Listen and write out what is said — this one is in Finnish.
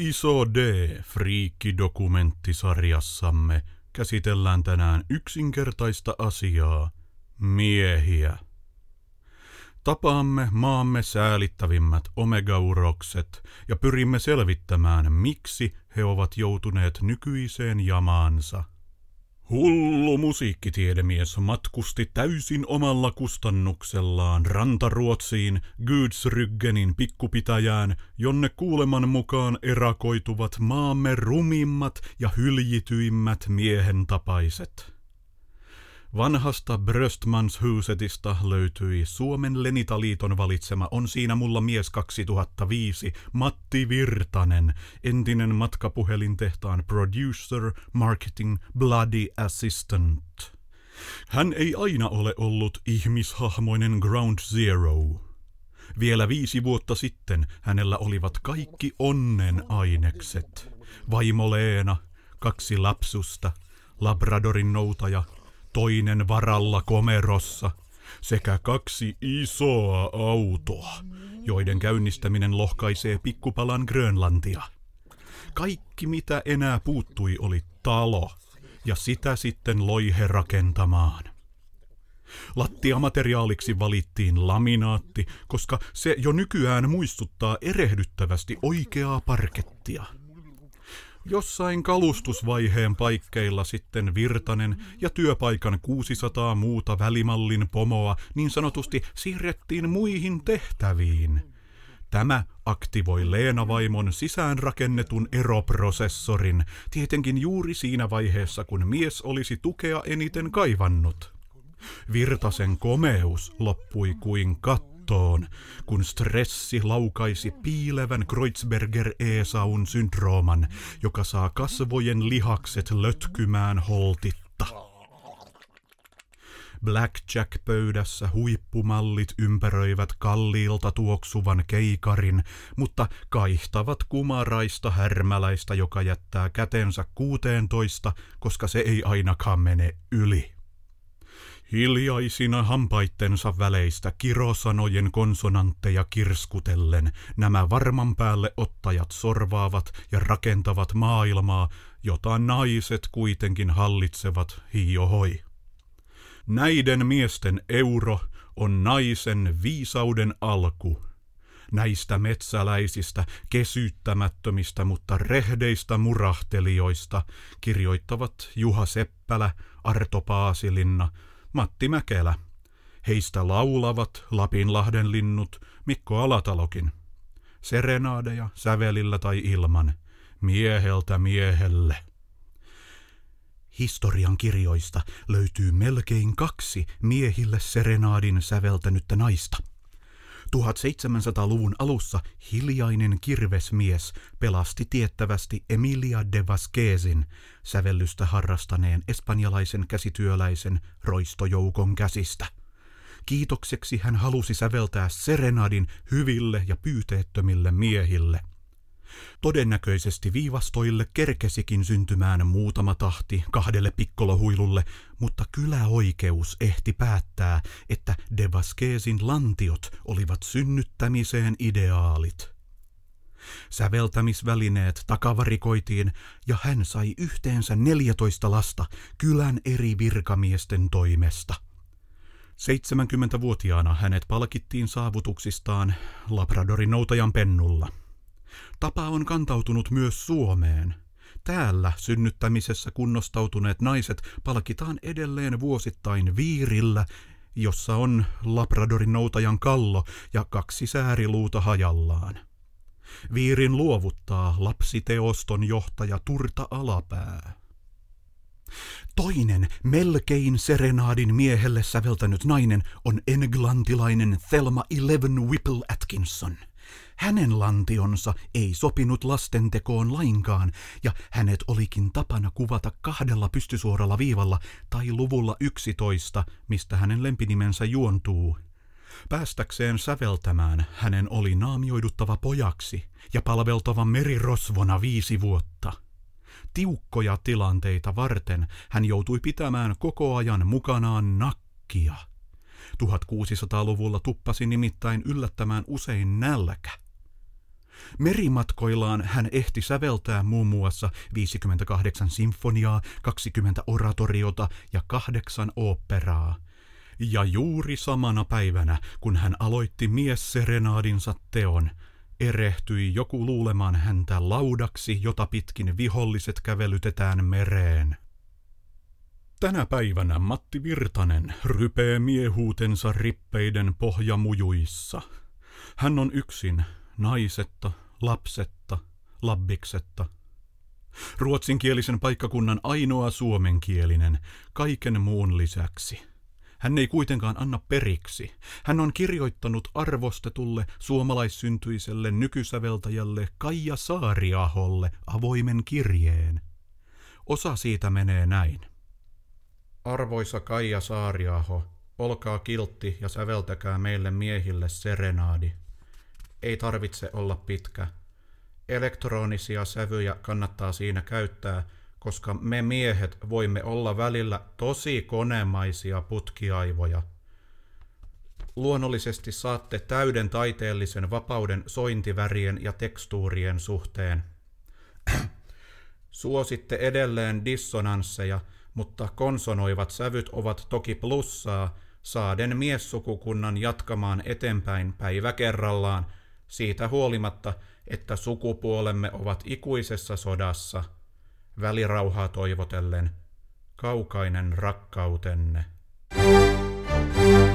Iso D friikkidokumenttisarjassamme käsitellään tänään yksinkertaista asiaa, miehiä. Tapaamme maamme säälittävimmät omegaurokset ja pyrimme selvittämään, miksi he ovat joutuneet nykyiseen jamaansa. Hullu musiikkitiedemies matkusti täysin omalla kustannuksellaan Rantaruotsiin Gudsryggenin pikkupitäjään, jonne kuuleman mukaan erakoituvat maamme rumimmat ja hyljityimmät miehen tapaiset. Vanhasta Bröstmanshusetista löytyi Suomen Lenitaliiton valitsema On siinä mulla mies 2005 Matti Virtanen, entinen matkapuhelintehtaan producer, marketing, bloody assistant. Hän ei aina ole ollut ihmishahmoinen Ground Zero. Vielä 5 vuotta sitten hänellä olivat kaikki onnen ainekset. Vaimo Leena, 2 lapsusta, Labradorin noutaja, toinen varalla komerossa sekä 2 isoa autoa, joiden käynnistäminen lohkaisee pikkupalan Grönlantia. Kaikki mitä enää puuttui oli talo, ja sitä sitten loihe rakentamaan. Lattiamateriaaliksi valittiin laminaatti, koska se jo nykyään muistuttaa erehdyttävästi oikeaa parkettia. Jossain kalustusvaiheen paikkeilla sitten Virtanen ja työpaikan 600 muuta välimallin pomoa niin sanotusti siirrettiin muihin tehtäviin. Tämä aktivoi Leena-vaimon sisäänrakennetun eroprosessorin, tietenkin juuri siinä vaiheessa, kun mies olisi tukea eniten kaivannut. Virtasen komeus loppui kuin kattoon, kun stressi laukaisi piilevän Kreutzberger-Esaun syndrooman, joka saa kasvojen lihakset lötkymään holtitta. Blackjack-pöydässä huippumallit ympäröivät kalliilta tuoksuvan keikarin, mutta kaihtavat kumaraista härmäläistä, joka jättää kätensä 16, koska se ei ainakaan mene yli. Hiljaisina hampaittensa väleistä kirosanojen konsonantteja kirskutellen nämä varman päälle ottajat sorvaavat ja rakentavat maailmaa, jota naiset kuitenkin hallitsevat hiohoi. Näiden miesten euro on naisen viisauden alku. Näistä metsäläisistä, kesyttämättömistä, mutta rehdeistä murahtelijoista kirjoittavat Juha Seppälä, Arto Paasilinna, Matti Mäkelä. Heistä laulavat Lapinlahden linnut, Mikko Alatalokin. Serenaadeja sävelillä tai ilman, mieheltä miehelle. Historian kirjoista löytyy melkein 2 miehille serenaadin säveltänyttä naista. 1700-luvun alussa hiljainen kirvesmies pelasti tiettävästi Emilia de Vasquezin, sävellystä harrastaneen espanjalaisen käsityöläisen roistojoukon käsistä. Kiitokseksi hän halusi säveltää serenadin hyville ja pyyteettömille miehille. Todennäköisesti viivastoille kerkesikin syntymään muutama tahti 2 pikkolohuilulle, mutta kyläoikeus ehti päättää, että de Vasquezin lantiot olivat synnyttämiseen ideaalit. Säveltämisvälineet takavarikoitiin ja hän sai yhteensä 14 lasta kylän eri virkamiesten toimesta. 70-vuotiaana hänet palkittiin saavutuksistaan Labradorin noutajan pennulla. Tapa on kantautunut myös Suomeen. Täällä synnyttämisessä kunnostautuneet naiset palkitaan edelleen vuosittain viirillä, jossa on Labradorin noutajan kallo ja 2 sääriluuta hajallaan. Viirin luovuttaa lapsiteoston johtaja Turta Alapää. Toinen melkein serenaadin miehelle säveltänyt nainen on englantilainen Thelma Eleven Whipple Atkinson. Hänen lantionsa ei sopinut lastentekoon lainkaan, ja hänet olikin tapana kuvata 2 pystysuoralla viivalla tai luvulla 11, mistä hänen lempinimensä juontuu. Päästäkseen säveltämään hänen oli naamioiduttava pojaksi ja palveltava merirosvona 5 vuotta. Tiukkoja tilanteita varten hän joutui pitämään koko ajan mukanaan nakkia. 1600-luvulla tuppasi nimittäin yllättämään usein nälkä. Merimatkoillaan hän ehti säveltää muun muassa 58 sinfoniaa, 20 oratoriota ja 8 oopperaa. Ja juuri samana päivänä, kun hän aloitti miesserenaadinsa teon, erehtyi joku luulemaan häntä laudaksi, jota pitkin viholliset kävelytetään mereen. Tänä päivänä Matti Virtanen rypee miehuutensa rippeiden pohjamujuissa. Hän on yksin, naisetta, lapsetta, labbiksetta. Ruotsinkielisen paikkakunnan ainoa suomenkielinen, kaiken muun lisäksi. Hän ei kuitenkaan anna periksi. Hän on kirjoittanut arvostetulle suomalaissyntyiselle nykysäveltäjälle Kaija Saariaholle avoimen kirjeen. Osa siitä menee näin. Arvoisa Kaija Saariaho, olkaa kiltti ja säveltäkää meille miehille serenaadi. Ei tarvitse olla pitkä. Elektronisia sävyjä kannattaa siinä käyttää, koska me miehet voimme olla välillä tosi konemaisia putkiaivoja. Luonnollisesti saatte täyden taiteellisen vapauden sointivärien ja tekstuurien suhteen. Suositte edelleen dissonansseja, mutta konsonoivat sävyt ovat toki plussaa, saaden miessukukunnan jatkamaan eteenpäin päivä kerrallaan, siitä huolimatta, että sukupuolemme ovat ikuisessa sodassa. Välirauhaa toivotellen, kaukainen rakkautenne.